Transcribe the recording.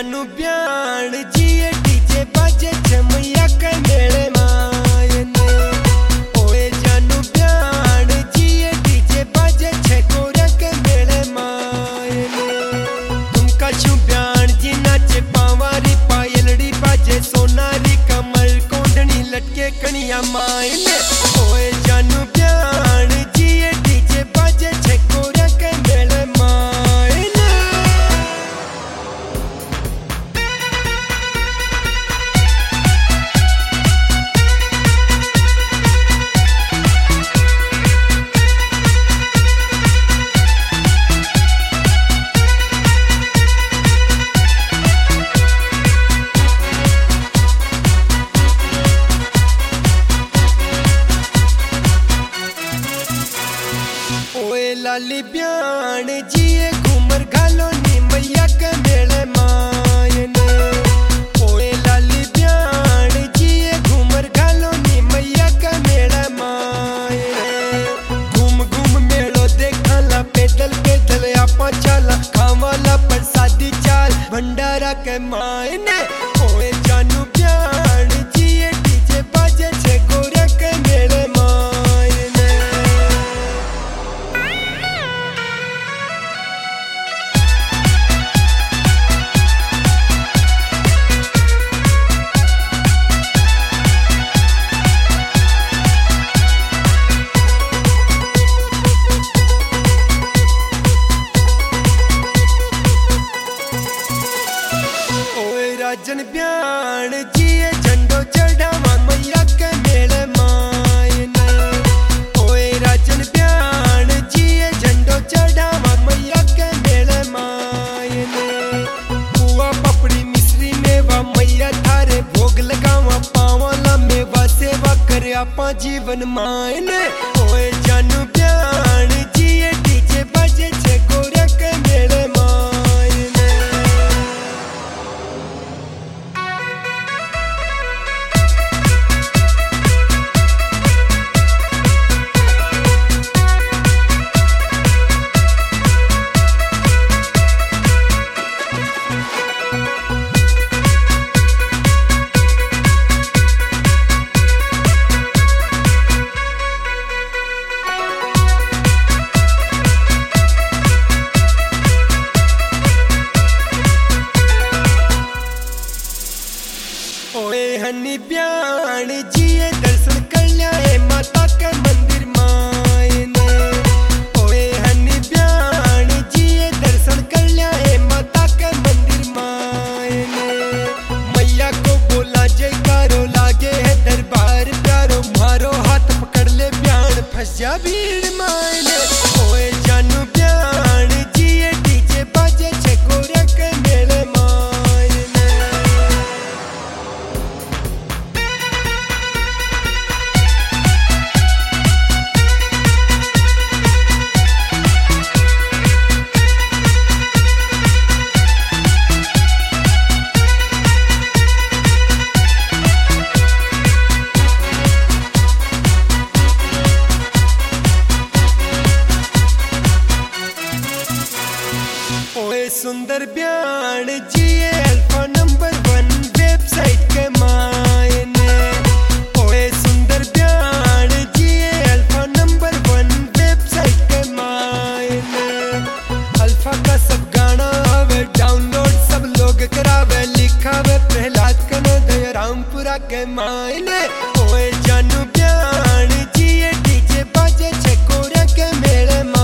जानू ब्याण जिए डीजे बाजे छमैया के मेले मायने। ओए जानू ब्याण जिए डीजे बाजे छे कोरा के मेले मायने। तुमका छू ब्याण जी नाचे पावारी पायलड़ी बाजे सोनारी कमर कोंडनी लटके कनिया मायने। ओए जानू ब्याण जिए डीजे बाजे छे कोरा के मेले मायने। लाली ब्याण जिए घूमर घालो नी मैया के मेले मायने। ओए लाली ब्याण जिए घूमर घालो नी मैया के मेले मायने। घूम घूम मेलो देखला पैदल पैदल आपा चला खावाला प्रसादी चाल भंडारा के मायने। ओए जानू ब्याण जिए डीजे बाजे छे गोरा के मेले मायने। राजन ब्याण जिए झंडो चढ़ावा मैया के मेले मायने। ओए राजन ब्याण जिए झंडो चढ़ावा मैया के मेले मायने। बुआ पपड़ी मिश्री मेवा मैया थारे भोग लगावा पावाला मेवा सेवा करे आपा जीवन मायने। ओए जानू ब्याण जिए डीजे बाजे छे गोरा के मेले मायने। ओए हनी ब्याण जिए दर्शन कर लिया माता के मंदिर मायने। ओए हनी ब्याण जिए दर्शन कर लिया माता के मंदिर मायने। मैया को बोला जयकारो लागे है दरबार प्यारो मारो हाथ पकड़ ले ब्याण फंस जा भीड़ मायने। ओए जानू ब्याण जिए डीजे बाजे छे गोरा के मेले मायने। ओए सुंदर ब्याण जिए अल्फा नंबर 1 वेबसाइट के मायने। ओए सुंदर ब्याण जिए अल्फा नंबर 1 वेबसाइट के मायने। अल्फा का सब गाना आवे डाउनलोड सब लोग करावे लिखावे प्रहलाद कनोदय रामपुरा के मायने। ओए जानू ब्याण जिए डीजे बाजे छे गोरा के मेले मायने।